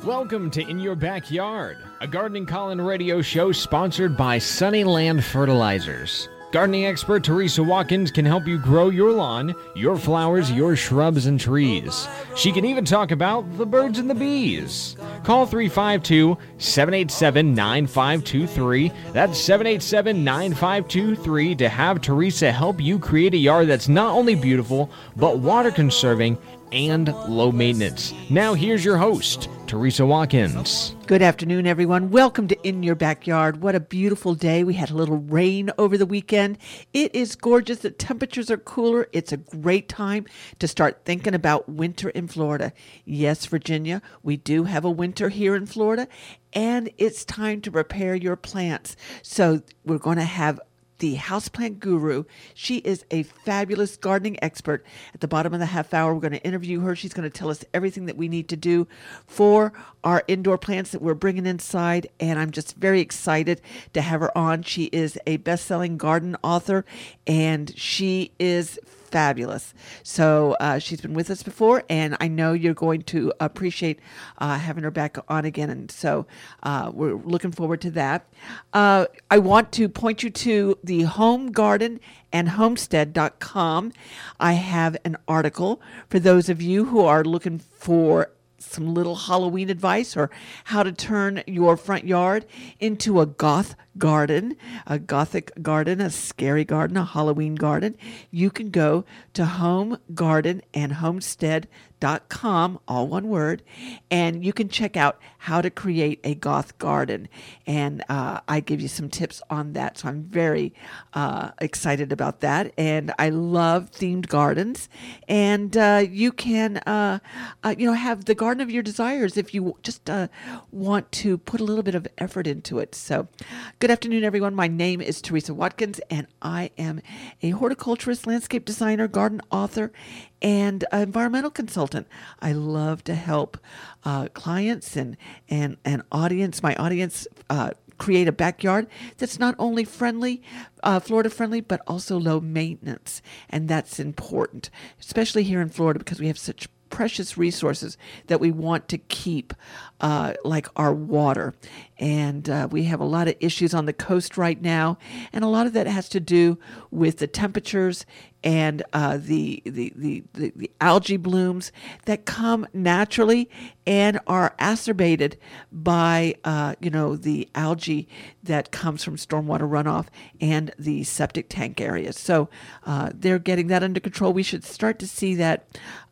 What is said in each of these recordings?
Welcome to In Your Backyard, a gardening call-in radio show sponsored by Sunnyland Fertilizers. Gardening expert Teresa Watkins can help you grow your lawn, your flowers, your shrubs, and trees. She can even talk about the birds and the bees. Call 352-787-9523. That's 787-9523 to have Teresa help you create a yard that's not only beautiful, but water-conserving and low maintenance. Now here's your host, Teresa Watkins. Good afternoon, everyone. Welcome to In Your Backyard. What a beautiful day. We had a little rain over the weekend. It is gorgeous. The temperatures are cooler. It's a great time to start thinking about winter in Florida. Yes, Virginia, we do have a winter here in Florida, and it's time to prepare your plants. So we're going to have the houseplant guru. She is a fabulous gardening expert. At the bottom of the half hour, we're going to interview her. She's going to tell us everything that we need to do for our indoor plants that we're bringing inside, and I'm just very excited to have her on. She is a best-selling garden author, and she is fabulous. So she's been with us before, and I know you're going to appreciate having her back on again. And so we're looking forward to that. I want to point you to the Home Garden and Homestead.com. I have an article for those of you who are looking for some little Halloween advice or how to turn your front yard into a gothic garden, a scary garden, a Halloween garden. You can go to Home Garden and Homestead.com, all one word, and you can check out how to create a goth garden. And I give you some tips on that. So I'm very excited about that. And I love themed gardens. And you can, have the garden of your desires if you just want to put a little bit of effort into it. So good afternoon, everyone. My name is Teresa Watkins, and I am a horticulturist, landscape designer, garden author, and environmental consultant. I love to help clients and audience, my audience, create a backyard that's not only friendly, Florida friendly, but also low maintenance. And that's important, especially here in Florida, because we have such precious resources that we want to keep, like our water. And we have a lot of issues on the coast right now, and a lot of that has to do with the temperatures and the algae blooms that come naturally and are exacerbated by the algae that comes from stormwater runoff and the septic tank areas. So they're getting that under control. We should start to see that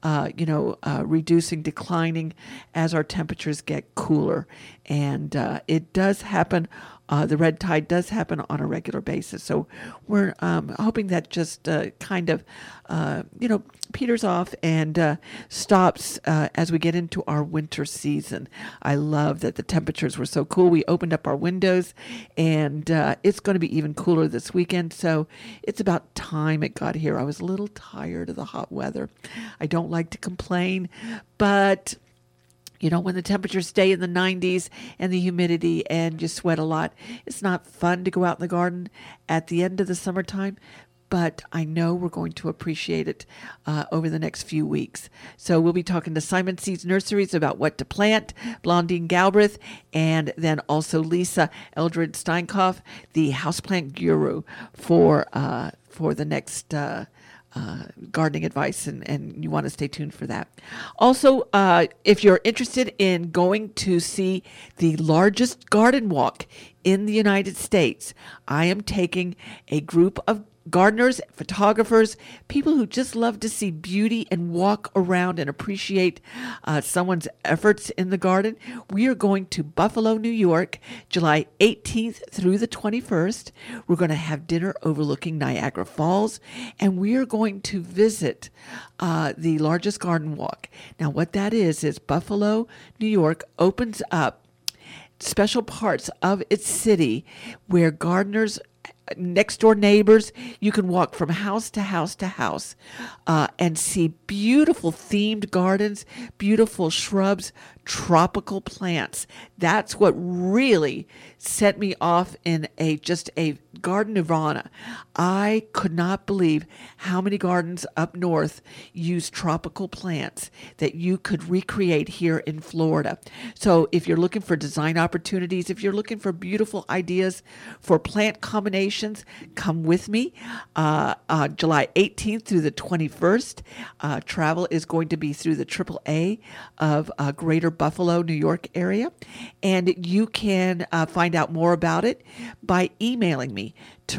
reducing, declining as our temperatures get cooler, and it does happen. The red tide does happen on a regular basis. So we're hoping that just kind of, peters off and stops as we get into our winter season. I love that the temperatures were so cool. We opened up our windows, and it's going to be even cooler this weekend. So it's about time it got here. I was a little tired of the hot weather. I don't like to complain, but when the temperatures stay in the 90s and the humidity and you sweat a lot, it's not fun to go out in the garden at the end of the summertime. But I know we're going to appreciate it over the next few weeks. So we'll be talking to Simon Seeds Nurseries about what to plant, Blondine Galbraith, and then also Lisa Eldred Steinkoff, the houseplant guru for the next gardening advice, and you want to stay tuned for that. Also, if you're interested in going to see the largest garden walk in the United States, I am taking a group of gardeners, photographers, people who just love to see beauty and walk around and appreciate someone's efforts in the garden. We are going to Buffalo, New York, July 18th through the 21st. We're going to have dinner overlooking Niagara Falls, and we are going to visit the largest garden walk. Now, what that is Buffalo, New York opens up special parts of its city where gardeners next door neighbors. You can walk from house to house to house and see beautiful themed gardens, beautiful shrubs, tropical plants. That's what really set me off in just a garden nirvana. I could not believe how many gardens up north use tropical plants that you could recreate here in Florida. So if you're looking for design opportunities, if you're looking for beautiful ideas for plant combinations, come with me. July 18th through the 21st. Travel is going to be through the AAA of Greater Buffalo, New York area. And you can find out more about it by emailing me,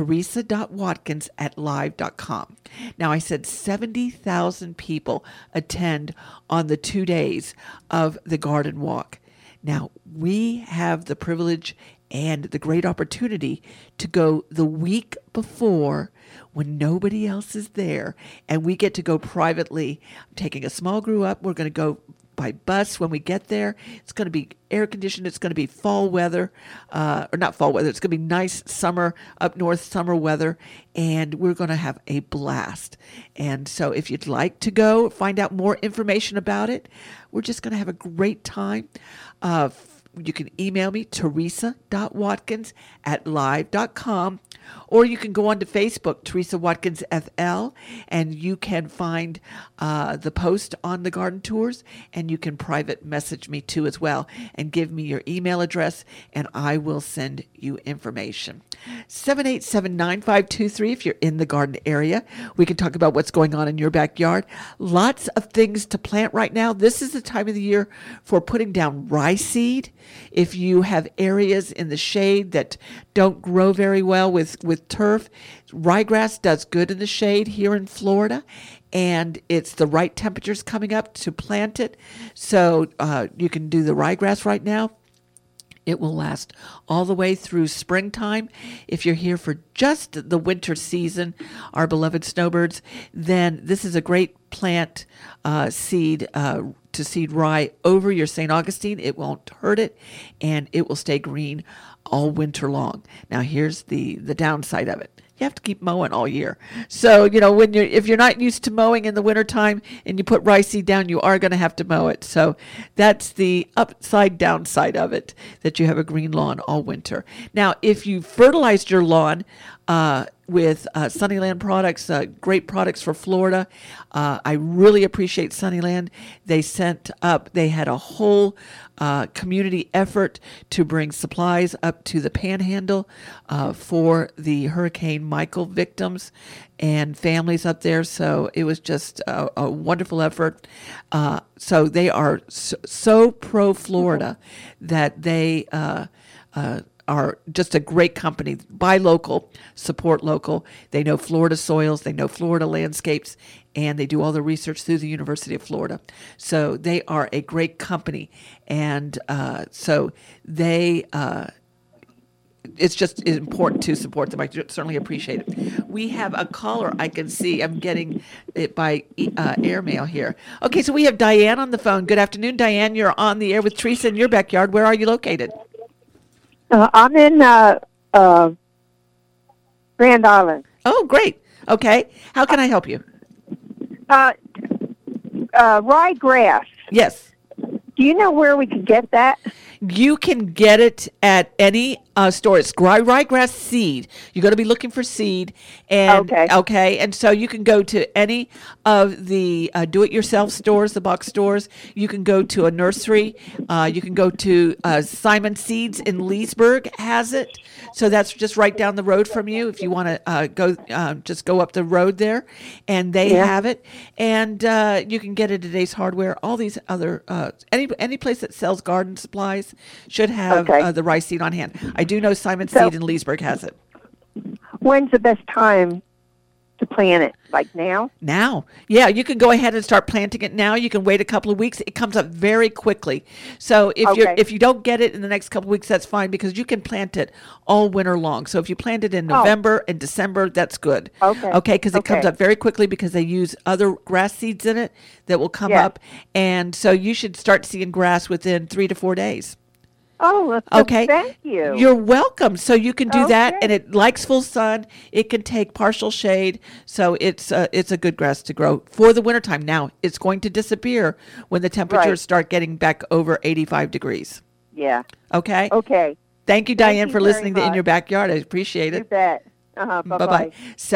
teresa.watkins@live.com. Now, I said 70,000 people attend on the 2 days of the garden walk. Now, we have the privilege and the great opportunity to go the week before when nobody else is there, and we get to go privately. I'm taking a small group up. We're going to go by bus when we get there. It's going to be air conditioned. It's going to be fall weather, or not fall weather. It's going to be nice summer, up north summer weather, and we're going to have a blast. And so if you'd like to go find out more information about it, we're just going to have a great time. You can email me, teresa.watkins@live.com, or you can go onto Facebook, Teresa Watkins FL, and you can find the post on the garden tours, and you can private message me too as well, and give me your email address, and I will send you information. 787-9523 if you're in the garden area. We can talk about what's going on in your backyard. Lots of things to plant right now. This is the time of the year for putting down rye seed. If you have areas in the shade that don't grow very well with turf, ryegrass does good in the shade here in Florida, and it's the right temperatures coming up to plant it. So you can do the ryegrass right now. It will last all the way through springtime. If you're here for just the winter season, our beloved snowbirds, then this is a great plant seed to seed rye over your St. Augustine. It won't hurt it, and it will stay green all winter long. Now, here's the downside of it. You have to keep mowing all year. So, if you're not used to mowing in the wintertime and you put rye seed down, you are going to have to mow it. So that's the upside downside of it, that you have a green lawn all winter. Now, if you fertilized your lawn with Sunnyland products, great products for Florida. I really appreciate Sunnyland. They had a whole community effort to bring supplies up to the Panhandle for the Hurricane Michael victims and families up there. So it was just a wonderful effort. So they are so pro-Florida that they are just a great company. Buy local, support local. They know Florida soils, they know Florida landscapes, and they do all the research through the University of Florida. So they are a great company, and so they. It's just important to support them. I certainly appreciate it. We have a caller I can see. I'm getting it by airmail here. Okay, so we have Diane on the phone. Good afternoon, Diane. You're on the air with Teresa in your backyard. Where are you located? I'm in Grand Island. Oh, great. Okay. How can I help you? Ryegrass. Yes. Do you know where we could get that? You can get it at any store. It's ryegrass seed. You're going to be looking for seed. And, okay. And so you can go to any of the do-it-yourself stores, the box stores. You can go to a nursery. You can go to Simon Seeds in Leesburg has it. So that's just right down the road from you. If you want to just go up the road there, and they have it. And you can get it at Ace Hardware. All these other any place that sells garden supplies should have the rice seed on hand. I do know Simon Seed in Leesburg has it. When's the best time to plant it? Like now? Now. Yeah, you can go ahead and start planting it now. You can wait a couple of weeks. It comes up very quickly. So if you don't get it in the next couple of weeks, that's fine, because you can plant it all winter long. So if you plant it in November and December, that's good. Okay, because it comes up very quickly because they use other grass seeds in it that will come up. And so you should start seeing grass within 3 to 4 days. Oh, Okay. thank you. You're welcome. So you can do that, Okay. and it likes full sun. It can take partial shade, so it's a good grass to grow for the wintertime. Now it's going to disappear when the temperatures Right. start getting back over 85 degrees. Yeah. Okay. Okay. Thank you, Thank Diane, you for very listening to In much. Your Backyard. I appreciate You it. bet. Bye Bye-bye. bye.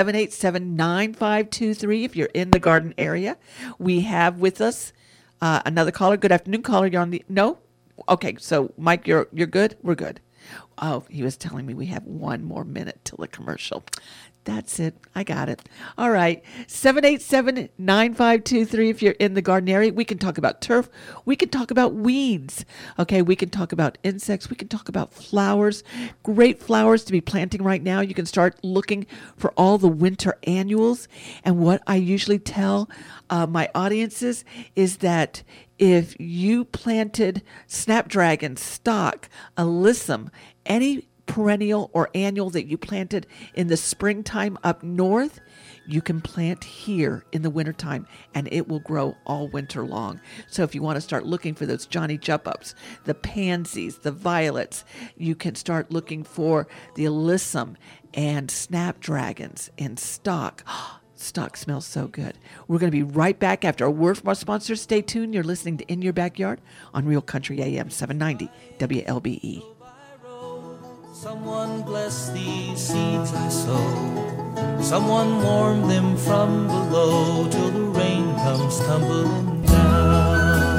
787-9523 if you're in the garden area. We have with us another caller. Good afternoon, caller. You're on the no? Okay, so Mike, you're good? We're good. Oh, he was telling me we have 1 more minute till the commercial. That's it. I got it. All right. 787-9523 if you're in the garden area. We can talk about turf. We can talk about weeds. Okay. We can talk about insects. We can talk about flowers. Great flowers to be planting right now. You can start looking for all the winter annuals. And what I usually tell my audiences is that if you planted snapdragon, stock, alyssum, any perennial or annual that you planted in the springtime up north, you can plant here in the wintertime and it will grow all winter long. So if you want to start looking for those Johnny Jump Ups, the pansies, the violets, you can start looking for the alyssum and snapdragons and stock. Stock smells so good. We're going to be right back after a word from our sponsors. Stay tuned. You're listening to In Your Backyard on Real Country AM 790 WLBE. Someone bless these seeds I sow. Someone warm them from below till the rain comes tumbling down.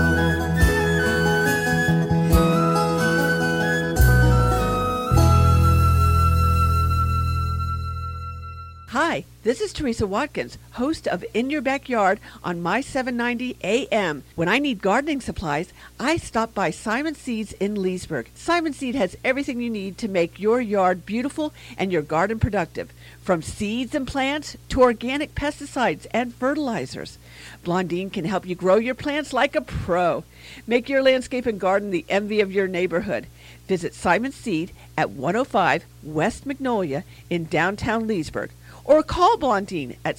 Hi, this is Teresa Watkins, host of In Your Backyard on My 790 AM. When I need gardening supplies, I stop by Simon Seeds in Leesburg. Simon Seed has everything you need to make your yard beautiful and your garden productive, from seeds and plants to organic pesticides and fertilizers. Blondine can help you grow your plants like a pro. Make your landscape and garden the envy of your neighborhood. Visit Simon Seed at 105 West Magnolia in downtown Leesburg, or call Blondine at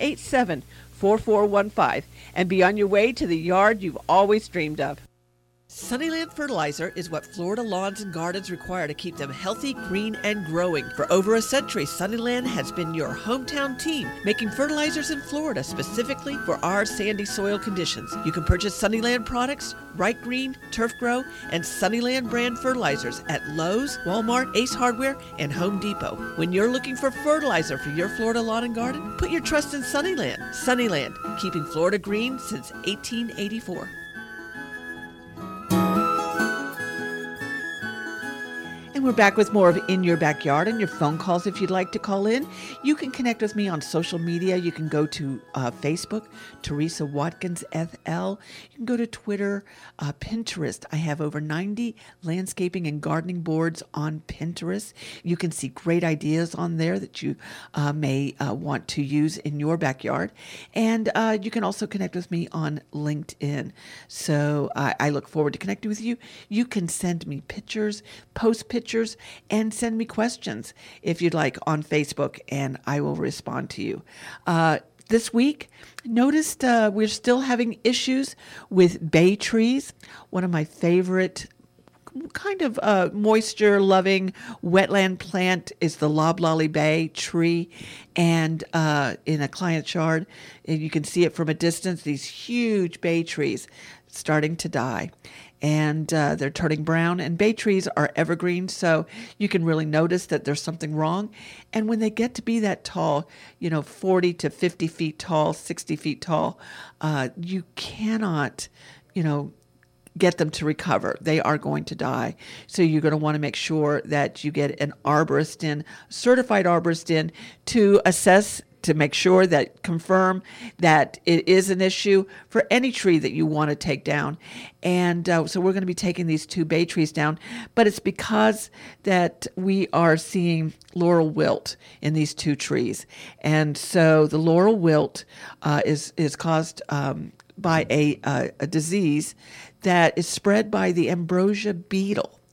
787-4415 and be on your way to the yard you've always dreamed of. Sunnyland Fertilizer is what Florida lawns and gardens require to keep them healthy, green, and growing. For over a century, Sunnyland has been your hometown team, making fertilizers in Florida specifically for our sandy soil conditions. You can purchase Sunnyland products, Bright Green, Turf Grow, and Sunnyland brand fertilizers at Lowe's, Walmart, Ace Hardware, and Home Depot. When you're looking for fertilizer for your Florida lawn and garden, put your trust in Sunnyland. Sunnyland, keeping Florida green since 1884. And we're back with more of In Your Backyard and your phone calls if you'd like to call in. You can connect with me on social media. You can go to Facebook, Teresa Watkins FL. You can go to Twitter, Pinterest. I have over 90 landscaping and gardening boards on Pinterest. You can see great ideas on there that you may want to use in your backyard. And you can also connect with me on LinkedIn. So I look forward to connecting with you. You can send me pictures, post pictures, and send me questions if you'd like on Facebook, and I will respond to you. This week, noticed we're still having issues with bay trees. One of my favorite kind of moisture-loving wetland plant is the loblolly bay tree, and in a client's yard, and you can see it from a distance, these huge bay trees starting to die. And they're turning brown, and bay trees are evergreen, so you can really notice that there's something wrong. And when they get to be that tall, 40 to 50 feet tall, 60 feet tall, you cannot, get them to recover. They are going to die. So you're going to want to make sure that you get an arborist in, certified arborist in, to assess, to make sure that, confirm that it is an issue for any tree that you want to take down. And so we're going to be taking these 2 bay trees down, but it's because that we are seeing laurel wilt in these 2 trees. And so the laurel wilt is caused by a disease that is spread by the ambrosia beetle.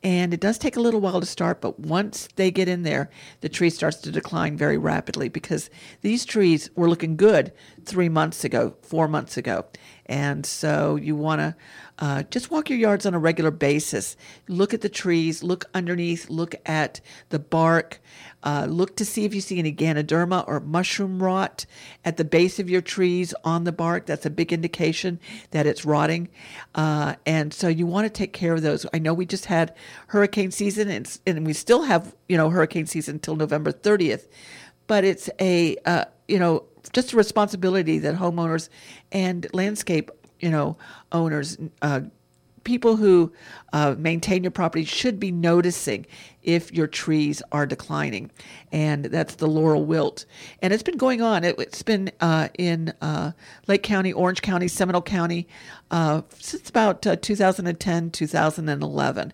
And it does take a little while to start, but once they get in there, the tree starts to decline very rapidly because these trees were looking good 3 months ago, 4 months ago. And so you want to just walk your yards on a regular basis. Look at the trees, look underneath, look at the bark, look to see if you see any Ganoderma or mushroom rot at the base of your trees on the bark. That's a big indication that it's rotting. And so you want to take care of those. I know we just had hurricane season, and we still have, hurricane season until November 30th. But it's just a responsibility that homeowners and landscape, owners, people who maintain your property should be noticing if your trees are declining. And that's the laurel wilt. And it's been going on. It's been in Lake County, Orange County, Seminole County since about 2010, 2011.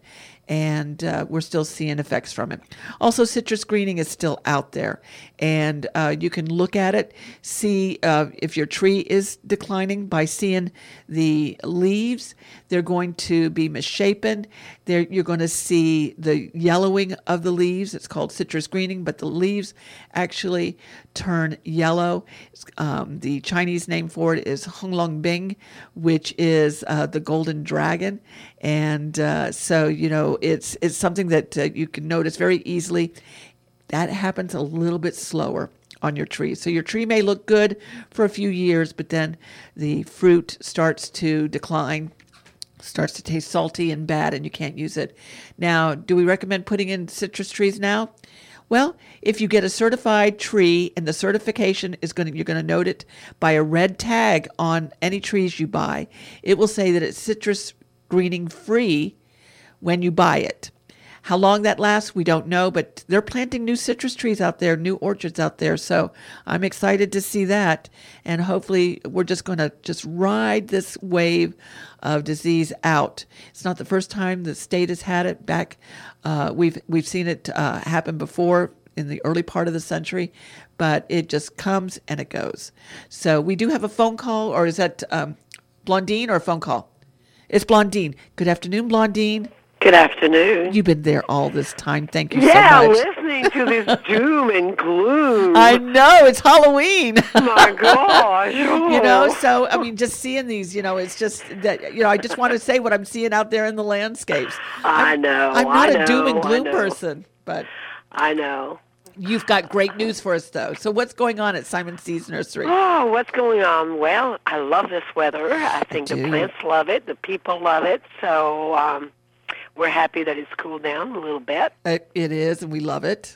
And we're still seeing effects from it. Also, citrus greening is still out there. And you can look at it, see if your tree is declining by seeing the leaves. They're going to be misshapen. You're going to see the yellowing of the leaves. It's called citrus greening, but the leaves actually turn yellow. The Chinese name for it is Honglongbing, which is the golden dragon. And so, it's something that you can notice very easily. That happens a little bit slower on your tree. So your tree may look good for a few years, but then the fruit starts to decline, starts to taste salty and bad, and you can't use it. Now, do we recommend putting in citrus trees now? Well, if you get a certified tree and the certification you're going to note it by a red tag on any trees you buy, it will say that it's citrus greening free when you buy it. How long that lasts, we don't know, but they're planting new citrus trees out there, new orchards out there. So I'm excited to see that. And hopefully we're just going to ride this wave of disease out. It's not the first time the state has had it back. We've seen it happen before in the early part of the century, but it just comes and it goes. So we do have a phone call, or is that Blondine or a phone call? It's Blondine. Good afternoon, Blondine. Good afternoon. You've been there all this time. Thank you so Yeah, much. listening to this doom and gloom. I know, it's Halloween. My gosh. Oh. So, just seeing these, it's just that, I just want to say what I'm seeing out there in the landscapes. I know. I'm not a doom and gloom person, but I know. You've got great news for us, though. So what's going on at Simon Seeds Nursery? Oh, what's going on? Well, I love this weather. I think the plants love it. The people love it. So we're happy that it's cooled down a little bit. It is, and we love it.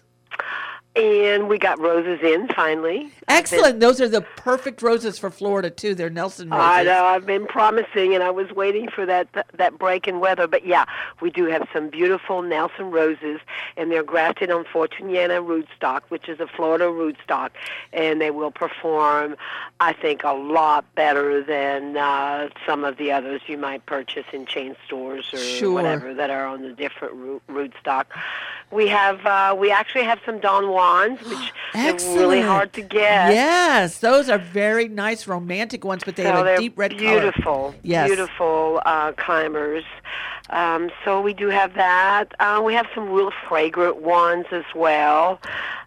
And we got roses in, finally. Excellent. Those are the perfect roses for Florida, too. They're Nelson roses. I know. I've been promising, and I was waiting for that break in weather. But, yeah, we do have some beautiful Nelson roses, and they're grafted on Fortuniana rootstock, which is a Florida rootstock. And they will perform, I think, a lot better than some of the others you might purchase in chain stores or whatever that are on the different rootstock. We actually have some Don Juans, which are really hard to get. Yes, those are very nice, romantic ones, but they have a deep red color. Beautiful climbers. So we do have that. We have some real fragrant ones as well.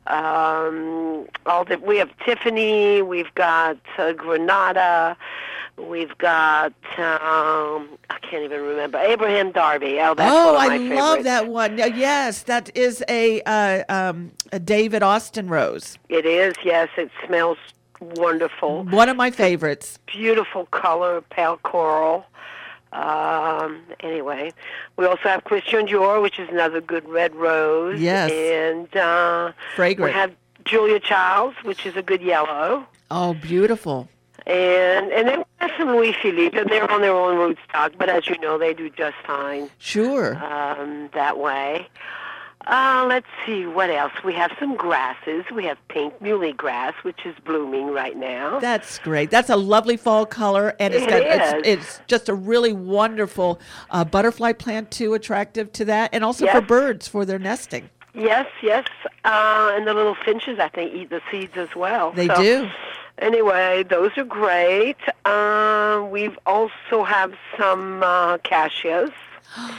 We have Tiffany. We've got Granada. We've got, I can't even remember, Abraham Darby. Oh, that's one of my favorites. Love that one. Yes, that is a David Austin rose. It is, yes. It smells wonderful. One of my favorites. Beautiful color, pale coral. Anyway, we also have Christian Dior, which is another good red rose. Yes. And fragrant. We have Julia Childs, which is a good yellow. Oh, beautiful. And then we have some Louis Philippe, and they're on their own rootstock, but as you know, they do just fine. Sure. That way. Let's see, what else? We have some grasses. We have pink muley grass, which is blooming right now. That's great. That's a lovely fall color, and it's just a really wonderful butterfly plant, too, attractive to that, and also for birds for their nesting. Yes. And the little finches, I think, eat the seeds as well. They do. Anyway, those are great. We've also have some cassias.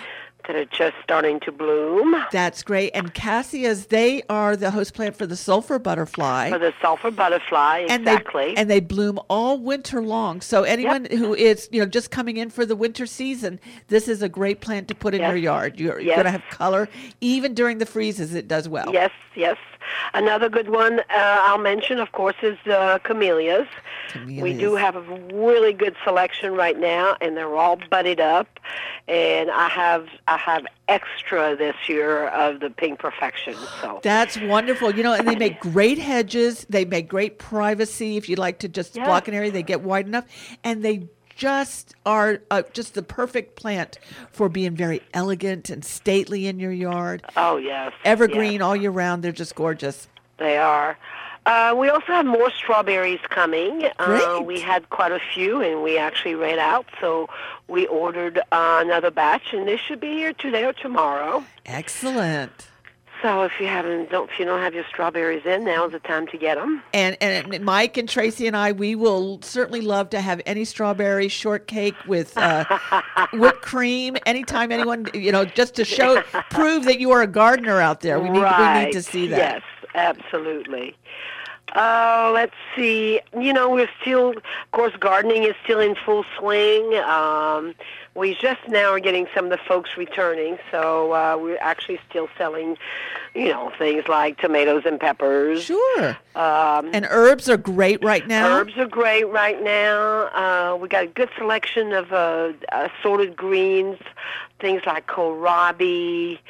that are just starting to bloom. That's great. And cassias, they are the host plant for the sulfur butterfly. For the sulfur butterfly, exactly. And they bloom all winter long. So anyone who is, just coming in for the winter season, this is a great plant to put in your yard. You're going to have color. Even during the freezes, it does well. Yes. Another good one I'll mention, of course, is camellias. We do have a really good selection right now, and they're all budded up. And I have extra this year of the Pink Perfection. So that's wonderful. And they make great hedges. They make great privacy. If you like to just block an area, they get wide enough, and they just are just the perfect plant for being very elegant and stately in your yard. Oh, yes. Evergreen all year round. They're just gorgeous. They are. We also have more strawberries coming. Great. We had quite a few, and we actually ran out, so we ordered another batch, and they should be here today or tomorrow. Excellent. So if you don't have your strawberries in, now's the time to get them. And Mike and Tracy and I, we will certainly love to have any strawberry shortcake with whipped cream. Anytime anyone, just to prove that you are a gardener out there. We need to see that. Yes, absolutely. Let's see. We're still, of course, gardening is still in full swing. We just now are getting some of the folks returning, so we're actually still selling, things like tomatoes and peppers. Sure. And herbs are great right now. Herbs are great right now. We got a good selection of assorted greens, things like kohlrabi,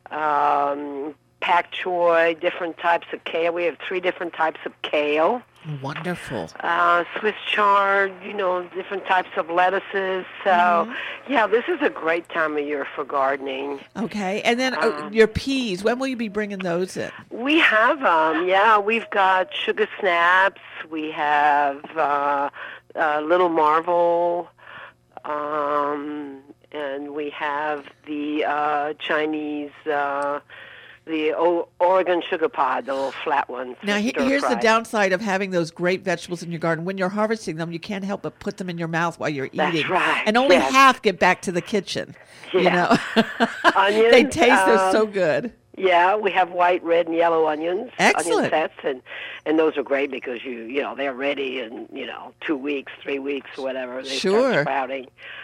pak choi, different types of kale. We have 3 different types of kale. Wonderful. Swiss chard, different types of lettuces. So, this is a great time of year for gardening. Okay. And then your peas, when will you be bringing those in? We have them, We've got sugar snaps. We have Little Marvel. And we have the Chinese... the Oregon sugar pod, the little flat ones. Now, here's the downside of having those great vegetables in your garden. When you're harvesting them, you can't help but put them in your mouth while you're eating. That's right. And only half get back to the kitchen. Onions, they taste so good. Yeah, we have white, red, and yellow onions. Excellent. Onion sets, and those are great because they're ready in 2 weeks, 3 weeks, whatever. They start sprouting.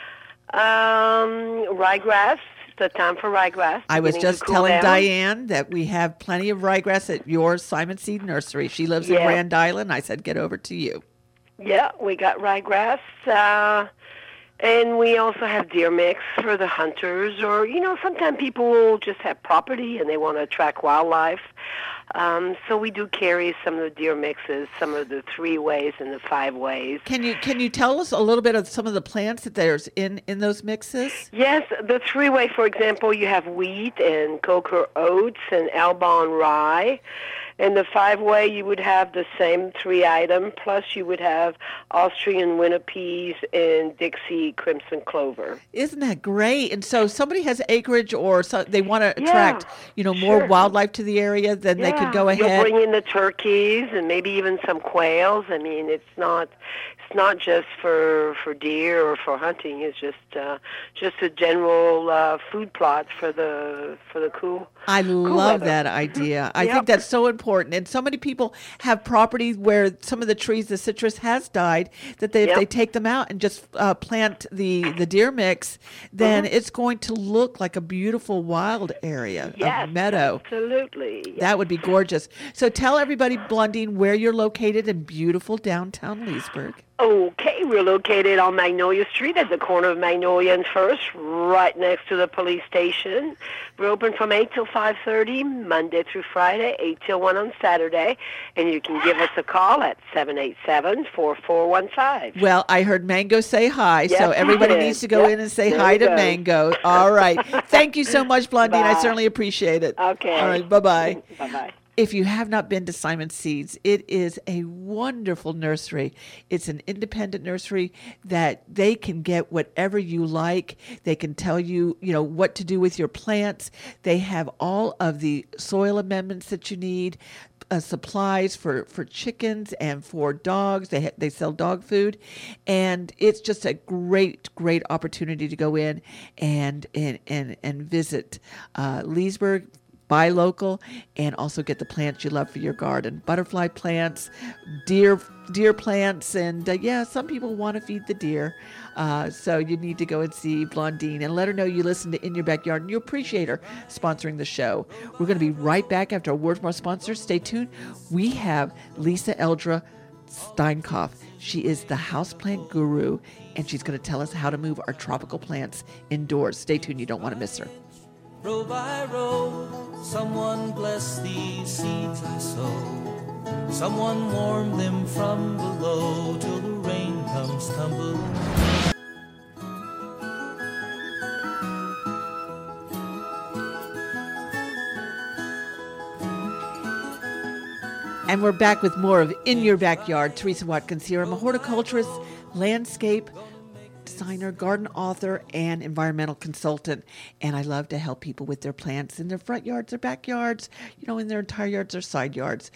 Ryegrass. The time for ryegrass. I was just telling Diane that we have plenty of ryegrass at your Simon Seed Nursery. She lives in Grand Island. I said, get over to you. Yeah, we got ryegrass. And we also have deer mix for the hunters. Or, sometimes people will just have property and they want to attract wildlife. So we do carry some of the deer mixes, some of the 3 ways and the 5 ways. Can you tell us a little bit of some of the plants that there's in those mixes? Yes, the 3-way, for example, you have wheat and Quaker oats and Alban rye. In the 5-way, you would have the same 3 item, plus you would have Austrian winter peas and Dixie crimson clover. Isn't that great? And so somebody has acreage or they want to attract, more wildlife to the area, then they could go ahead. You'll bring in the turkeys and maybe even some quails. I mean, it's not just for deer or for hunting. It's just a general food plot for the cool. I love that idea. I think that's so important. And so many people have properties where some of the trees, the citrus has died, that if they take them out and just plant the deer mix, then it's going to look like a beautiful wild area, a meadow. Absolutely. Yes. That would be gorgeous. So tell everybody, Blondine, where you're located in beautiful downtown Leesburg. Okay, we're located on Magnolia Street at the corner of Magnolia and First, right next to the police station. We're open from 8 till 5:30, Monday through Friday, 8 till 1 on Saturday, and you can give us a call at 787-4415. Well, I heard Mango say hi, yes, so everybody needs to go in and say hi to Mango. All right. Thank you so much, Blondine. Bye. I certainly appreciate it. Okay. All right, bye-bye. Bye-bye. If you have not been to Simon Seeds, it is a wonderful nursery. It's an independent nursery that they can get whatever you like. They can tell you, what to do with your plants. They have all of the soil amendments that you need. supplies for chickens and for dogs. They sell dog food, and it's just a great opportunity to go in and visit Leesburg. Buy local and also get the plants you love for your garden. Butterfly plants, deer plants, and some people want to feed the deer. So you need to go and see Blondine and let her know you listen to In Your Backyard and you appreciate her sponsoring the show. We're going to be right back after a word from our sponsors. Stay tuned. We have Lisa Eldra Steinkopf. She is the houseplant guru, and she's going to tell us how to move our tropical plants indoors. Stay tuned. You don't want to miss her. Row by row, someone bless these seeds I sow. Someone warm them from below till the rain comes tumbling. And we're back with more of In Your Backyard. Teresa Watkins here. I'm a horticulturist, landscape designer, garden author, and environmental consultant. And I love to help people with their plants in their front yards, their backyards, in their entire yards or side yards.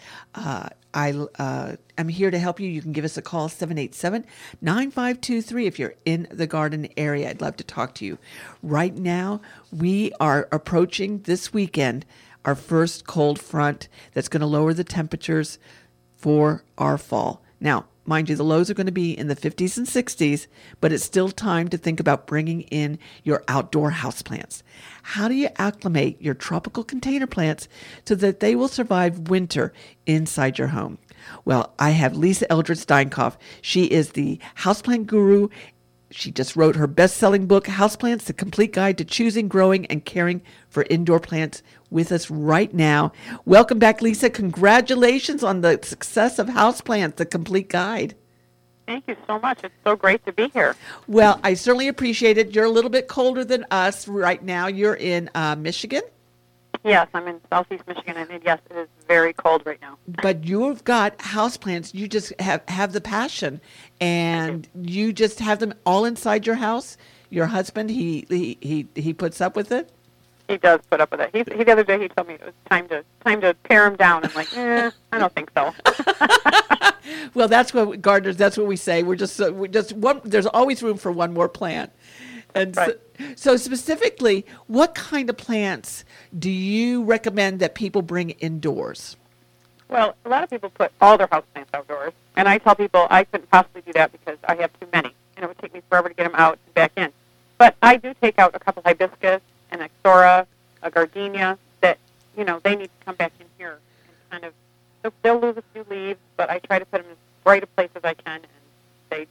I'm here to help you. You can give us a call, 787-9523, if you're in the garden area. I'd love to talk to you. Right now, we are approaching this weekend our first cold front that's going to lower the temperatures for our fall. Now, mind you, the lows are going to be in the 50s and 60s, but it's still time to think about bringing in your outdoor houseplants. How do you acclimate your tropical container plants so that they will survive winter inside your home? Well, I have Lisa Eldra Steinkopf. She is the houseplant guru. She just wrote her best-selling book, Houseplants, The Complete Guide to Choosing, Growing, and Caring for Indoor Plants, with us right now. Welcome back, Lisa. Congratulations on the success of Houseplants, The Complete Guide. Thank you so much. It's so great to be here. Well, I certainly appreciate it. You're a little bit colder than us right now. You're in Michigan? Yes, I'm in southeast Michigan, and yes, it is very cold right now. But you've got houseplants. You just have the passion, and you just have them all inside your house. Your husband, he puts up with it? He does put up with it. He the other day he told me it was time to pare him down. I'm like, I don't think so. Well, that's what gardeners. That's what we say. We're just one. There's always room for one more plant. And right. So specifically, what kind of plants do you recommend that people bring indoors? Well, a lot of people put all their houseplants outdoors, and I tell people I couldn't possibly do that because I have too many, and it would take me forever to get them out and back in. But I do take out a couple hibiscus, an ixora, a gardenia that they need to come back in here and kind of. They'll lose a few leaves, but I try to put them in as bright a place as I can, and they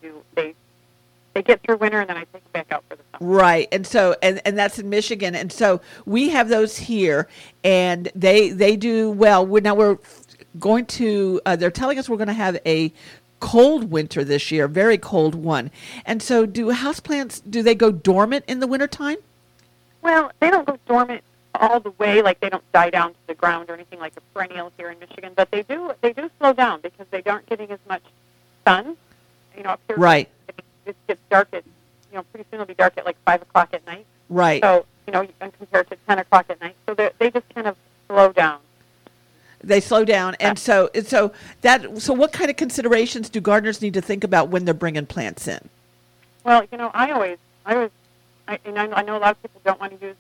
get through winter, and then I take them back out for the summer. Right, and so and that's in Michigan, and so we have those here, and they do well. Now we're going to. They're telling us we're going to have a cold winter this year, very cold one. And so, do houseplants they go dormant in the wintertime? Well, they don't go dormant all the way, like they don't die down to the ground or anything like a perennial here in Michigan, but they do slow down because they aren't getting as much sun. Up here, right. It gets dark at, pretty soon it'll be dark at like 5 o'clock at night. Right. So, and compared to 10 o'clock at night, so they just kind of slow down. They slow down, and so what kind of considerations do gardeners need to think about when they're bringing plants in? Well, I know a lot of people don't want to use,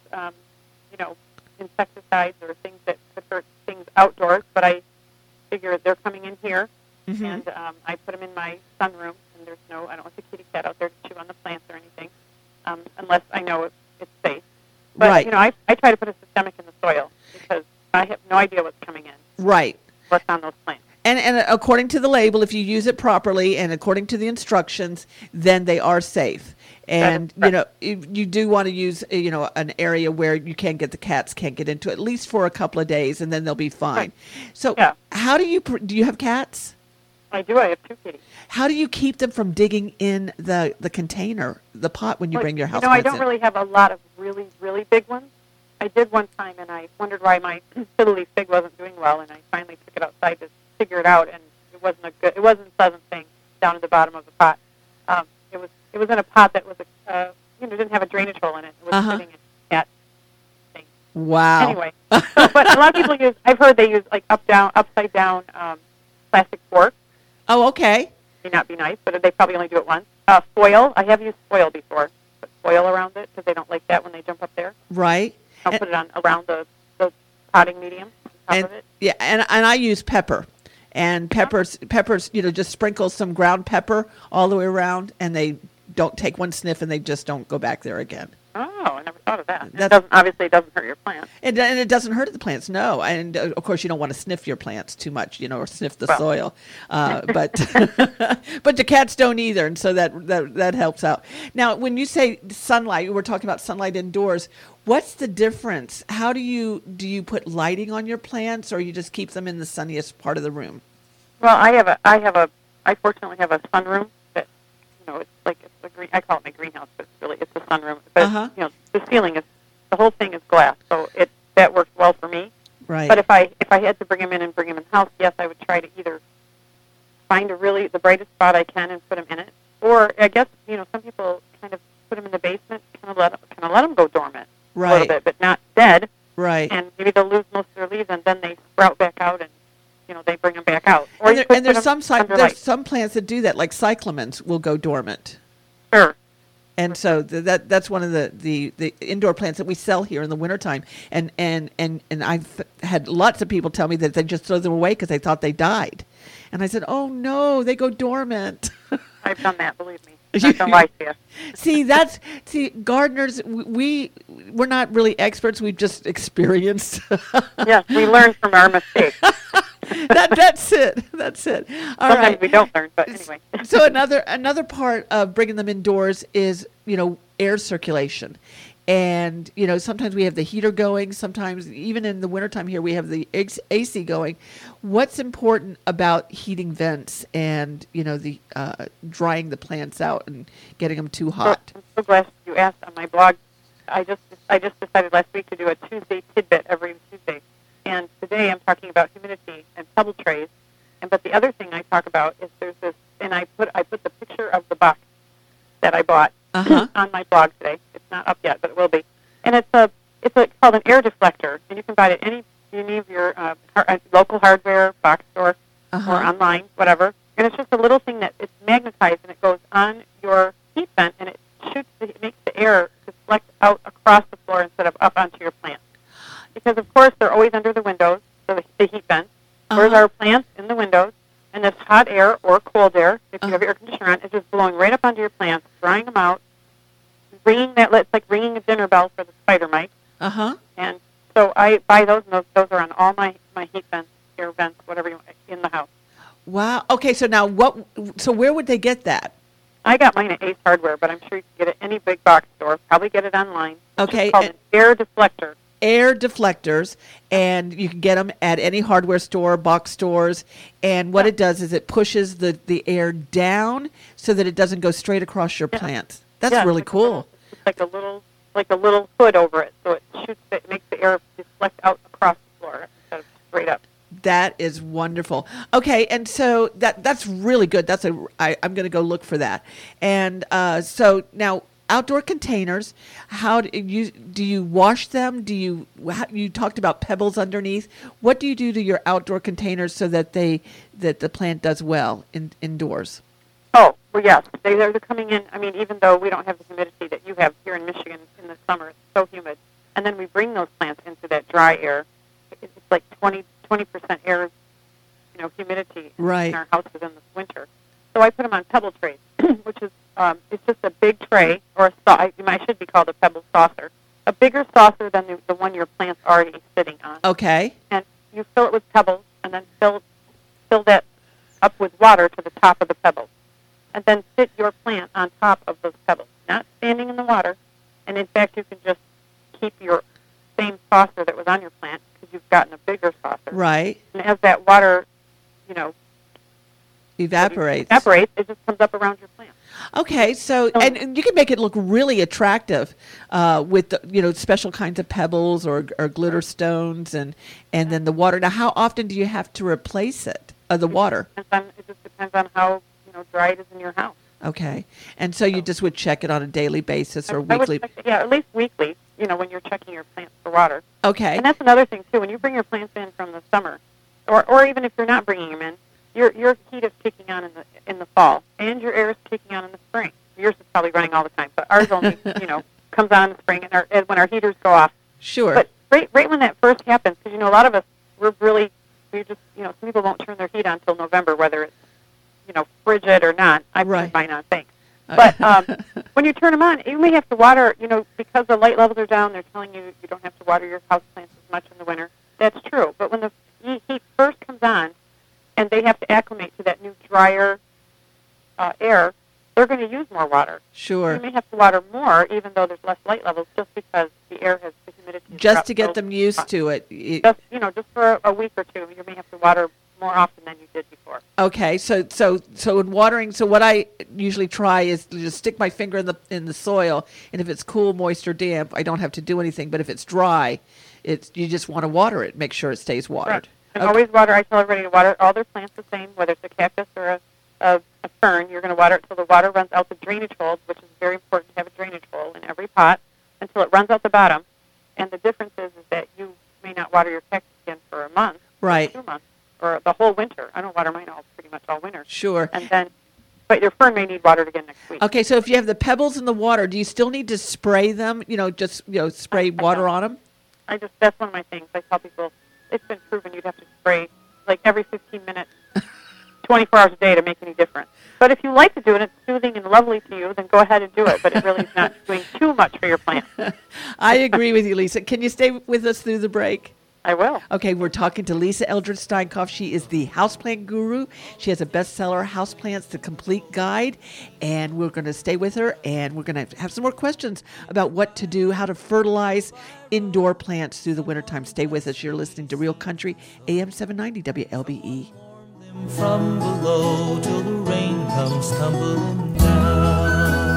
insecticides or things that could hurt things outdoors, but I figure they're coming in here, mm-hmm. and I put them in my sunroom, and I don't want the kitty cat out there to chew on the plants or anything, unless I know it's safe. But, right. I try to put a systemic in the soil because I have no idea what's coming in. Right. What's on those plants. And according to the label, if you use it properly and according to the instructions, then they are safe. And, you do want to use, an area where you can't get the cats can't get into, at least for a couple of days, and then they'll be fine. Right. So how do you have cats? I do. I have 2 kitties. How do you keep them from digging in the container, the pot, when you bring your house plants I don't really have a lot of really, really big ones. I did one time, and I wondered why my fiddly fig wasn't doing well, and I finally took it outside to figure it out, and it wasn't a pleasant thing down at the bottom of the pot. It was in a pot that was didn't have a drainage hole in it. It was sitting in a cat thing. Wow. Anyway, so, but a lot of people use. I've heard they use like upside down plastic fork. Oh, okay. May not be nice, but they probably only do it once. Foil. I have used foil before. Put foil around it because they don't like that when they jump up there. Right. I'll put it on around the potting medium on top of it. Yeah, and I use pepper. And peppers, just sprinkle some ground pepper all the way around, and they don't take one sniff, and they just don't go back there again. Oh, I never thought of that. It doesn't hurt your plant. And it doesn't hurt the plants, no. And of course, you don't want to sniff your plants too much, or sniff the soil. But but the cats don't either, and so that helps out. Now, when you say sunlight, we're talking about sunlight indoors. What's the difference? How do you put lighting on your plants, or you just keep them in the sunniest part of the room? Well, I fortunately have a sunroom that, it's a green. I call it my greenhouse, but it's a sunroom. But the ceiling the whole thing is glass, so that works well for me. Right. But if I had to bring them in the house, yes, I would try to either find the brightest spot I can and put them in it, or I guess some people kind of put them in the basement, kind of let them go dormant a little bit, but not dead. Right. And maybe they'll lose most of their leaves, and then they sprout back out, and they bring them back out. Or there's some plants that do that, like cyclamens will go dormant. Sure. And so that's one of the indoor plants that we sell here in the wintertime. And I've had lots of people tell me that they just throw them away because they thought they died. And I said, oh, no, they go dormant. I've done that, believe me. Not gonna lie to you. See, gardeners, we're not really experts. We've just experienced. Yes, we learn from our mistakes. That's it. All Sometimes right. we don't learn, but anyway. So another part of bringing them indoors is, air circulation. And, sometimes we have the heater going. Sometimes, even in the wintertime here, we have the AC going. What's important about heating vents and, the drying the plants out and getting them too hot? I'm so glad you asked. On my blog, I just decided last week to do a Tuesday tidbit every Tuesday. And today I'm talking about humidity and pebble trays. But the other thing I talk about is there's this, and I put the picture of the box that I bought on my blog today. It's not up yet, but it will be. And it's called an air deflector, and you can buy it at any of your local hardware, box store, or online, whatever. And it's just a little thing that it's magnetized, and it goes on your heat vent, and it makes the air deflect out across the floor instead of up onto your plant. Because of course they're always under the windows, so the heat vents. Where's our plants in the windows? And this hot air or cold air, if you have your air conditioner on, is just blowing right up onto your plants, drying them out, it's like ringing a dinner bell for the spider mite. And so I buy those, and those are on all my heat vents, air vents, whatever you want, in the house. Wow. Okay, so now where would they get that? I got mine at Ace Hardware, but I'm sure you can get it at any big box store. Probably get it online. Okay. It's called an air deflector. Air deflectors, and you can get them at any hardware store, box stores. And what it does is it pushes the air down so that it doesn't go straight across your plants. That's really cool. It's like a little hood over it, so it makes the air deflect out across the floor instead of straight up. That is wonderful. Okay, and so that's really good. I'm going to go look for that. And so now, outdoor containers, how do you wash them? You talked about pebbles underneath. What do you do to your outdoor containers so that the plant does well indoors? Oh, well, yes. They're coming in. I mean, even though we don't have the humidity that you have here in Michigan in the summer, it's so humid. And then we bring those plants into that dry air. It's like 20% air, humidity in our houses in the winter. So I put them on pebble trays, which is it's just a big tray, or I should be called a pebble saucer, a bigger saucer than the one your plant's already sitting on. Okay. And you fill it with pebbles, and then fill that up with water to the top of the pebbles, and then sit your plant on top of those pebbles, not standing in the water. And in fact, you can just keep your same saucer that was on your plant because you've gotten a bigger saucer. Right. And as that water, evaporates, it just comes up around your plant. Okay, so and you can make it look really attractive with special kinds of pebbles or glitter stones and then the water. Now, how often do you have to replace it? The water. It just depends on how dry it is in your house. Okay, and so you just would check it on a daily basis or weekly. At least weekly. When you're checking your plants for for water. Okay. And that's another thing, too. When you bring your plants in from the summer, or even if you're not bringing them in, your heat is kicking on in the fall, and your air is kicking on in the spring. Yours is probably running all the time, but ours only, comes on in the spring and when our heaters go off. Sure. But right when that first happens, because, a lot of us, we just, some people won't turn their heat on until November, whether it's, frigid or not. I turn mine on, thanks. But when you turn them on, you may have to water, because the light levels are down, they're telling you you don't have to water your houseplants as much in the winter. That's true. But when the heat first comes on and they have to acclimate to that new drier air, they're going to use more water. Sure. You may have to water more, even though there's less light levels, just because the air has the humidity. Just to get them used to it. Just for a week or two, you may have to water more often than you did before. Okay, so in watering, so what I usually try is to just stick my finger in the soil, and if it's cool, moist, or damp, I don't have to do anything. But if it's dry, you just want to water it, make sure it stays watered. Right. And always water. I tell everybody to water all their plants the same, whether it's a cactus or a fern. You're going to water it until the water runs out the drainage holes, which is very important to have a drainage hole in every pot, until it runs out the bottom. And the difference is that you may not water your cactus again for a month, right, or 2 months, or the whole winter. I don't water mine pretty much all winter. Sure. But your fern may need watered again next week. Okay, so if you have the pebbles in the water, do you still need to spray them? Spray water on them? That's one of my things. I tell people it's been proven you'd have to spray like every 15 minutes, 24 hours a day to make any difference. But if you like to do it, it's soothing and lovely to you, then go ahead and do it. But it really is not doing too much for your plant. I agree with you, Lisa. Can you stay with us through the break? I will. Okay, we're talking to Lisa Eldred Steinkoff. She is the houseplant guru. She has a bestseller, Houseplants, The Complete Guide. And we're going to stay with her, and we're going to have some more questions about what to do, how to fertilize indoor plants through the wintertime. Stay with us. You're listening to Real Country, AM 790 WLBE. From below till the rain comes tumbling down.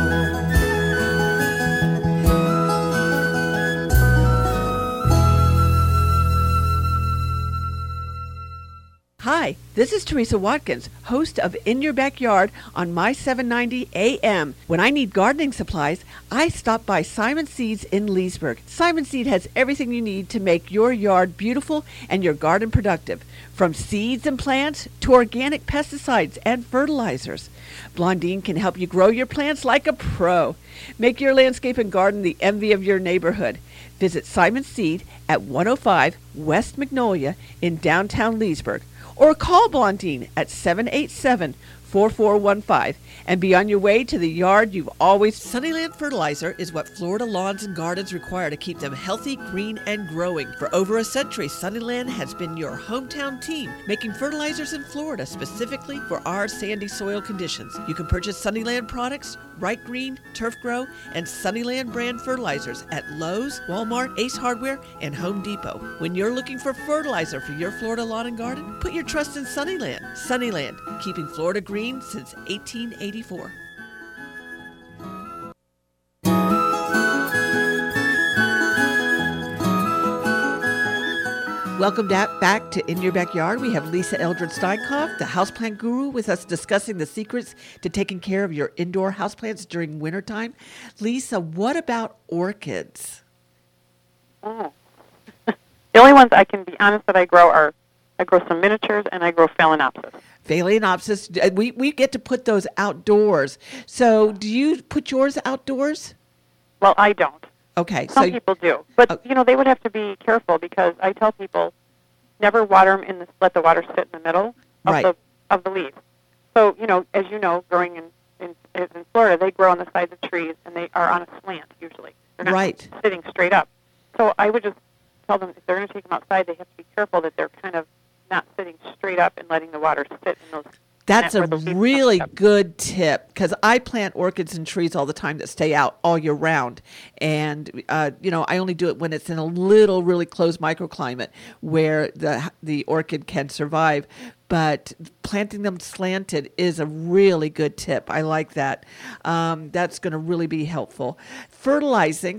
Hi, this is Teresa Watkins, host of In Your Backyard on My 790 AM. When I need gardening supplies, I stop by Simon Seeds in Leesburg. Simon Seed has everything you need to make your yard beautiful and your garden productive, from seeds and plants to organic pesticides and fertilizers. Blondine can help you grow your plants like a pro. Make your landscape and garden the envy of your neighborhood. Visit Simon Seed at 105 West Magnolia in downtown Leesburg, or call Blondine at 787-4415 and be on your way to the yard you've always... Sunnyland Fertilizer is what Florida lawns and gardens require to keep them healthy, green, and growing. For over a century, Sunnyland has been your hometown team, making fertilizers in Florida specifically for our sandy soil conditions. You can purchase Sunnyland products, Right Green, Turf Grow, and Sunnyland brand fertilizers at Lowe's, Walmart, Ace Hardware, and Home Depot. When you're looking for fertilizer for your Florida lawn and garden, put your trust in Sunnyland. Sunnyland, keeping Florida green since 1884. Welcome back to In Your Backyard. We have Lisa Eldred Steinkoff, the houseplant guru, with us discussing the secrets to taking care of your indoor houseplants during wintertime. Lisa, what about orchids? Oh. The only ones I can be honest that I grow some miniatures, and I grow Phalaenopsis. Phalaenopsis. We get to put those outdoors. So do you put yours outdoors? Well, I don't. Okay. Some people do. But, they would have to be careful, because I tell people never water them let the water sit in the middle of the leaves. So, as you know, growing in Florida, they grow on the sides of trees, and they are on a slant usually. They're not sitting straight up. So I would just tell them if they're going to take them outside, they have to be careful that they're kind of not sitting straight up and letting the water sit in those. That's a really good tip, because I plant orchids and trees all the time that stay out all year round. And, I only do it when it's in a really closed microclimate where the orchid can survive. But planting them slanted is a really good tip. I like that. That's going to really be helpful. Fertilizing.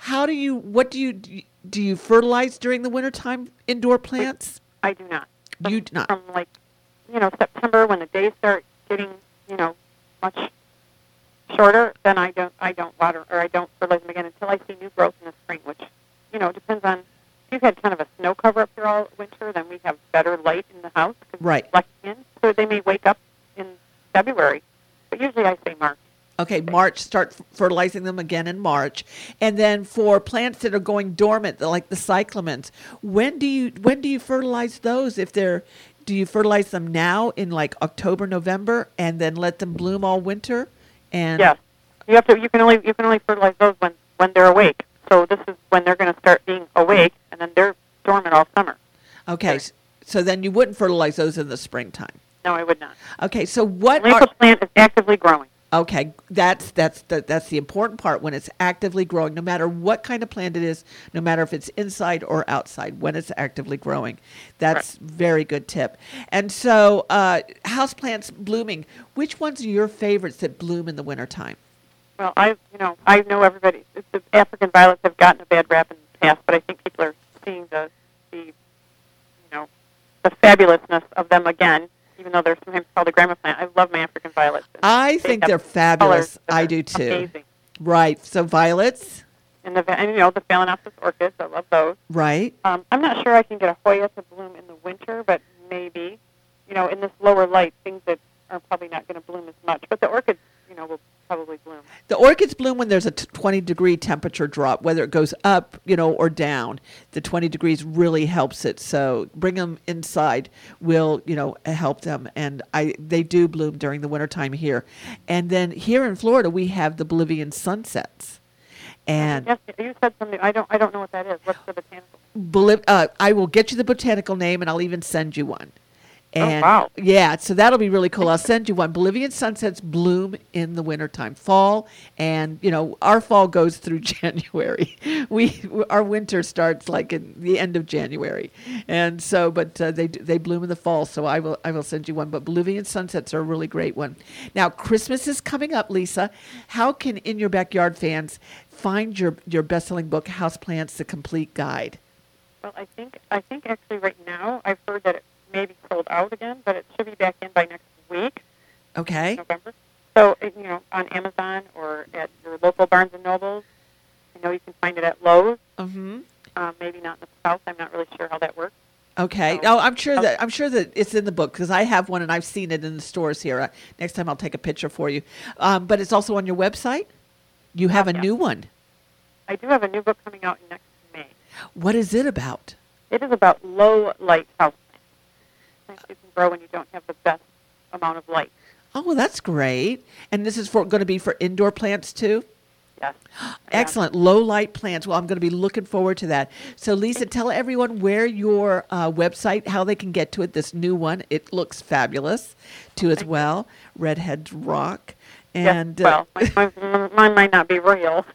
Do you fertilize during the wintertime indoor plants? I do not. You do not. From September, when the days start getting, much shorter, then I don't water, or I don't fertilize them again until I see new growth in the spring, which, depends on had kind of a snow cover up here all winter, then we have better light in the house. 'Cause Right. it's reflecting in, so they may wake up in February. But usually I say March. Okay, March, start fertilizing them again in March. And then for plants that are going dormant, like the cyclamens, when do you fertilize those? Do you fertilize them now in like October, November, and then let them bloom all winter? And Yes. You can only fertilize those when they're awake. So this is when they're going to start being awake, and then they're dormant all summer. Okay, so then you wouldn't fertilize those in the springtime. No, I would not. Okay, so what Only if a plant is actively growing. Okay, that's the important part, when it's actively growing, no matter what kind of plant it is, no matter if it's inside or outside, when it's actively growing. That's very good tip. And so house plants blooming, which ones are your favorites that bloom in the wintertime? Well, I know everybody. The African violets have gotten a bad rap in the past, but I think people are seeing the fabulousness of them again, even though they're sometimes called a grandma plant. I love my African violets. I think they're fabulous. I do too. Amazing. Right. So violets. And the Phalaenopsis orchids, I love those. Right. I'm not sure I can get a Hoya to bloom in the winter, but maybe, in this lower light, things that are probably not going to bloom as much. But the orchids, will probably bloom. The orchids bloom when there's a 20-degree temperature drop, whether it goes up, or down. The 20 degrees really helps it. So bring them inside will, help them. And they do bloom during the wintertime here. And then here in Florida, we have the Bolivian sunsets. And yes, you said something. I don't know what that is. What's the botanical? I will get you the botanical name, and I'll even send you one. And, oh, wow. Yeah, so that'll be really cool. I'll send you one. Bolivian sunsets bloom in the wintertime, fall, and, our fall goes through January. Our winter starts like in the end of January. And so, but they bloom in the fall, so I will send you one. But Bolivian sunsets are a really great one. Now, Christmas is coming up, Lisa. How can In Your Backyard fans find your best-selling book, Houseplants, The Complete Guide? Well, I think actually right now I've heard that it may be sold out again, but it should be back in by next week. Okay. November. So, on Amazon or at your local Barnes & Nobles. You can find it at Lowe's. Mm-hmm. Maybe not in the South. I'm not really sure how that works. Okay. So, I'm sure that it's in the book because I have one and I've seen it in the stores here. Next time I'll take a picture for you. But it's also on your website. You have a new one. I do have a new book coming out next May. What is it about? It is about low light houseplants. Plants you can grow when you don't have the best amount of light. Oh, well, that's great. And this is going to be for indoor plants too? Yes. Excellent. Low light plants. Well, I'm going to be looking forward to that. So, Lisa, tell everyone where your website, how they can get to it, this new one. It looks fabulous too as well. Redheads Rock. And, yes, well, mine might not be real.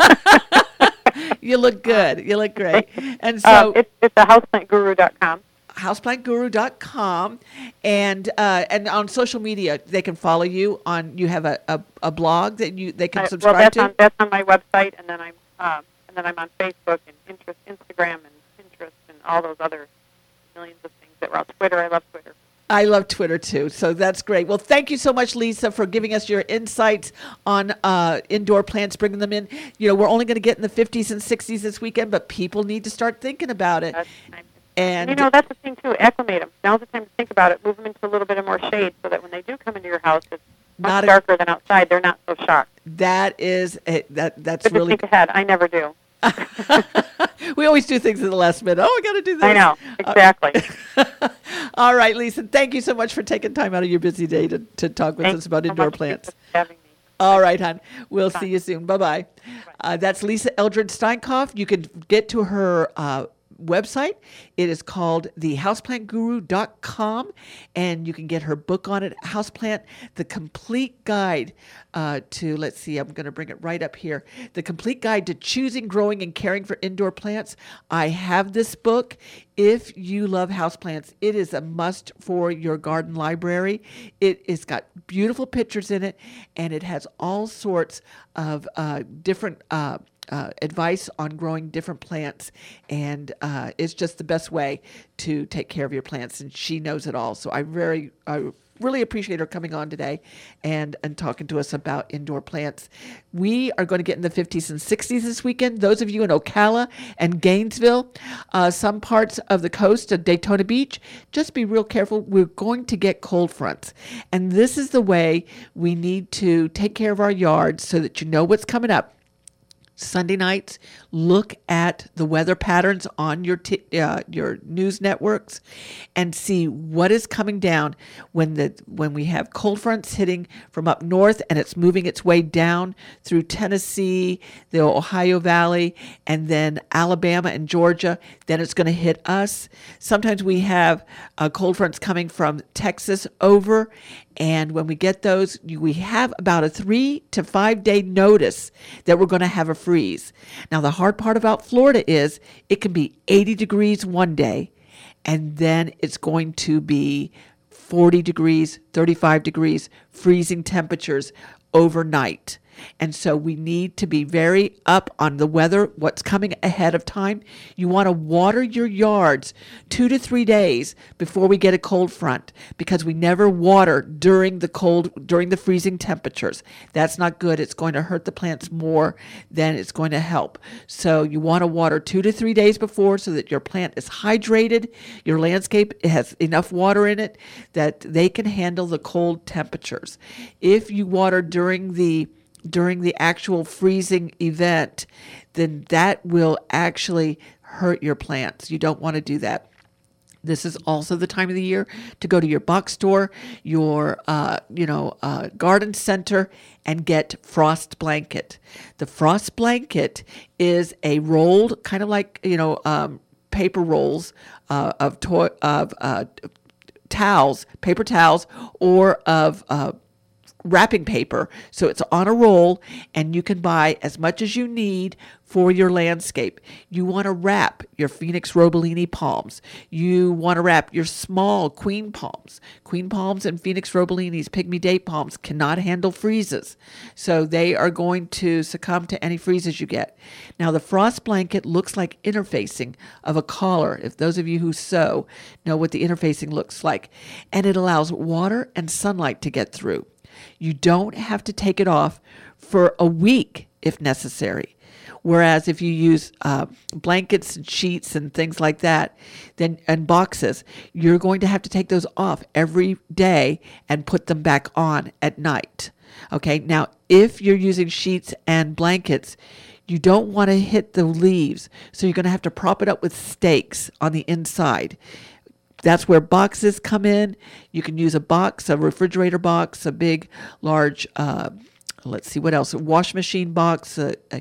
You look good. You look great. And so it's at houseplantguru.com. houseplantguru.com, and on social media they can follow you on. You have a blog that they can subscribe to. That's on my website, and then I'm on Facebook and Instagram and Pinterest and all those other millions of things that are on Twitter. I love Twitter. I love Twitter too, so that's great. Well, thank you so much, Lisa, for giving us your insights on indoor plants, bringing them in. We're only going to get in the 50s and 60s this weekend, but people need to start thinking about it. And that's the thing too. Acclimate them. Now's the time to think about it. Move them into a little bit of more shade, so that when they do come into your house, it's much darker than outside. They're not so shocked. That's Good really. To think ahead. I never do. We always do things at the last minute. Oh, I got to do this. I know, exactly. All right, Lisa, thank you so much for taking time out of your busy day to talk with us about indoor plants. Thanks for having me. All right, hon. We'll see you soon. Bye-bye. That's Lisa Eldred Steinkoff. You can get to her website. It is called thehouseplantguru.com, and you can get her book on it, Houseplant, The Complete Guide to, let's see, I'm going to bring it right up here, The Complete Guide to Choosing, Growing, and Caring for Indoor Plants. I have this book. If you love houseplants, it is a must for your garden library. It's got beautiful pictures in it, and it has all sorts of different advice on growing different plants, and it's just the best way to take care of your plants, and she knows it all. So I really appreciate her coming on today and talking to us about indoor plants. We are going to get in the 50s and 60s this weekend. Those of you in Ocala and Gainesville, some parts of the coast of Daytona Beach, just be real careful. We're going to get cold fronts. And this is the way we need to take care of our yards so that you know what's coming up. Sunday nights, look at the weather patterns on your news networks and see what is coming down when we have cold fronts hitting from up north and it's moving its way down through Tennessee, the Ohio Valley, and then Alabama and Georgia. Then it's going to hit us. Sometimes we have cold fronts coming from Texas over, and when we get those, we have about a 3 to 5 day notice that we're going to have a freeze. Now, the hard part about Florida is it can be 80 degrees one day, and then it's going to be 40 degrees, 35 degrees, freezing temperatures overnight. And so we need to be very up on the weather, what's coming ahead of time. You want to water your yards 2 to 3 days before we get a cold front, because we never water during the freezing temperatures. That's not good. It's going to hurt the plants more than it's going to help. So you want to water 2 to 3 days before so that your plant is hydrated, your landscape has enough water in it that they can handle the cold temperatures. If you water during the actual freezing event, then that will actually hurt your plants. You don't want to do that. This is also the time of the year to go to your box store, your garden center, and get Frost Blanket. The Frost Blanket is a rolled, kind of like paper rolls of towels, paper towels, or of wrapping paper. So it's on a roll, and you can buy as much as you need for your landscape. You want to wrap your Phoenix Robellini palms. You want to wrap your small queen palms. Queen palms and Phoenix Robellinis, pygmy date palms, cannot handle freezes. So they are going to succumb to any freezes you get. Now, the Frost Blanket looks like interfacing of a collar, if those of you who sew know what the interfacing looks like. And it allows water and sunlight to get through. You don't have to take it off for a week if necessary. Whereas if you use blankets and sheets and things like that, and boxes, you're going to have to take those off every day and put them back on at night. Okay, now if you're using sheets and blankets, you don't want to hit the leaves, so you're going to have to prop it up with stakes on the inside. That's where boxes come in. You can use a box, a refrigerator box, a big, large, let's see what else, a wash machine box,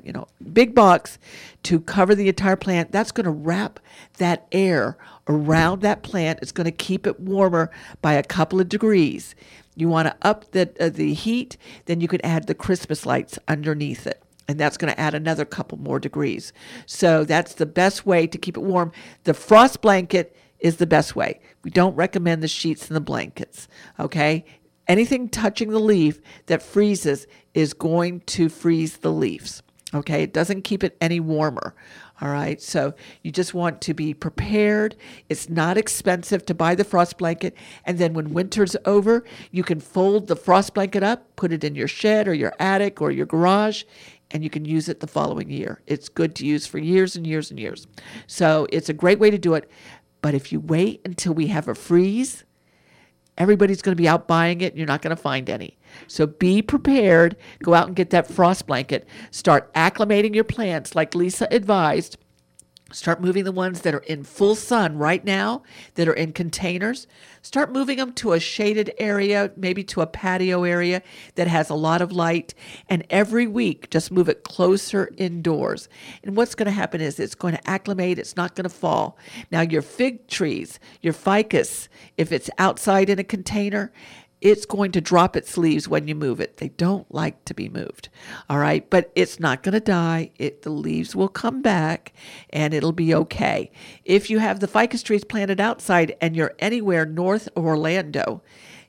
big box to cover the entire plant. That's going to wrap that air around that plant. It's going to keep it warmer by a couple of degrees. You want to up the heat, then you can add the Christmas lights underneath it. And that's going to add another couple more degrees. So that's the best way to keep it warm. The Frost Blanket is the best way. We don't recommend the sheets and the blankets, okay? Anything touching the leaf that freezes is going to freeze the leaves, okay? It doesn't keep it any warmer, all right? So you just want to be prepared. It's not expensive to buy the Frost Blanket, and then when winter's over, you can fold the Frost Blanket up, put it in your shed or your attic or your garage, and you can use it the following year. It's good to use for years and years and years. So it's a great way to do it. But if you wait until we have a freeze, everybody's going to be out buying it and you're not going to find any. So be prepared. Go out and get that Frost Blanket. Start acclimating your plants like Lisa advised. Start moving the ones that are in full sun right now, that are in containers. Start moving them to a shaded area, maybe to a patio area that has a lot of light. And every week, just move it closer indoors. And what's going to happen is it's going to acclimate. It's not going to fall. Now, your fig trees, your ficus, if it's outside in a container, it's going to drop its leaves when you move it. They don't like to be moved. All right. But it's not going to die. The leaves will come back and it'll be okay. If you have the ficus trees planted outside and you're anywhere north of Orlando,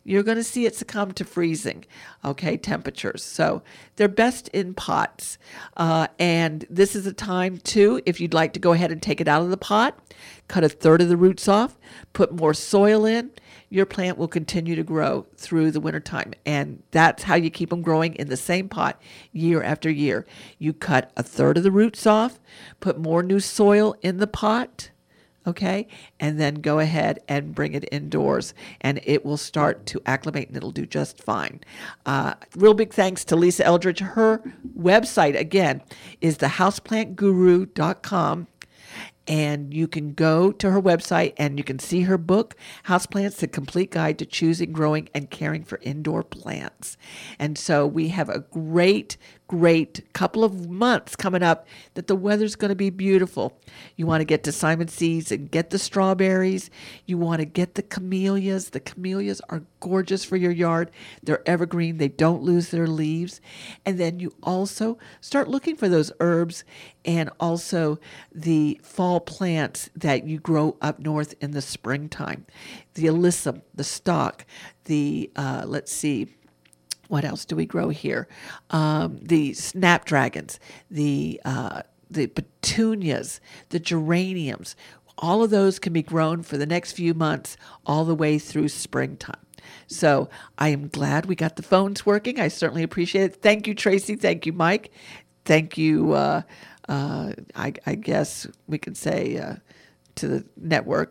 you're going to see it succumb to freezing, temperatures. So they're best in pots. And this is a time, too, if you'd like to go ahead and take it out of the pot, cut a third of the roots off, put more soil in, your plant will continue to grow through the wintertime. And that's how you keep them growing in the same pot year after year. You cut a third of the roots off, put more new soil in the pot, and then go ahead and bring it indoors, and it will start to acclimate, and it'll do just fine. Real big thanks to Lisa Eldridge. Her website, again, is thehouseplantguru.com. And you can go to her website and you can see her book, Houseplants, The Complete Guide to Choosing, Growing, and Caring for Indoor Plants. And so we have a great couple of months coming up that the weather's going to be beautiful. You want to get to Simon Seeds and get the strawberries. You want to get the camellias. The camellias are gorgeous for your yard. They're evergreen. They don't lose their leaves. And then you also start looking for those herbs and also the fall plants that you grow up north in the springtime. The alyssum, the stock, the, what else do we grow here? The snapdragons, the petunias, the geraniums. All of those can be grown for the next few months all the way through springtime. So I am glad we got the phones working. I certainly appreciate it. Thank you, Tracy. Thank you, Mike. Thank you, I guess we could say to the network.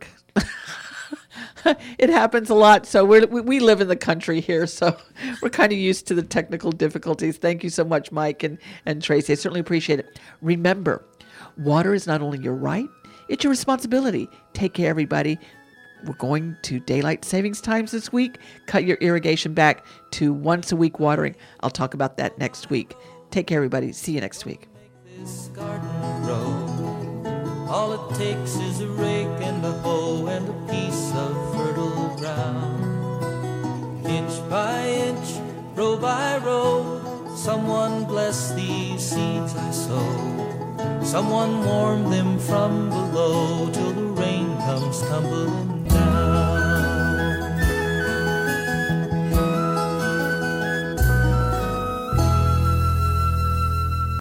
It happens a lot. So we live in the country here, so we're kind of used to the technical difficulties. Thank you so much, Mike and Tracy. I certainly appreciate it. Remember, water is not only your right, it's your responsibility. Take care, everybody. We're going to daylight savings times this week. Cut your irrigation back to once a week watering. I'll talk about that next week. Take care, everybody. See you next week. This garden grow. All it takes is a rake and a hoe and a piece of fertile ground. Inch by inch, row by row, someone bless these seeds I sow. Someone warm them from